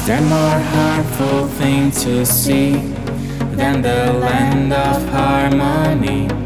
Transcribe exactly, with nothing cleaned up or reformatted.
There more harmful thing to see than the land of harmony.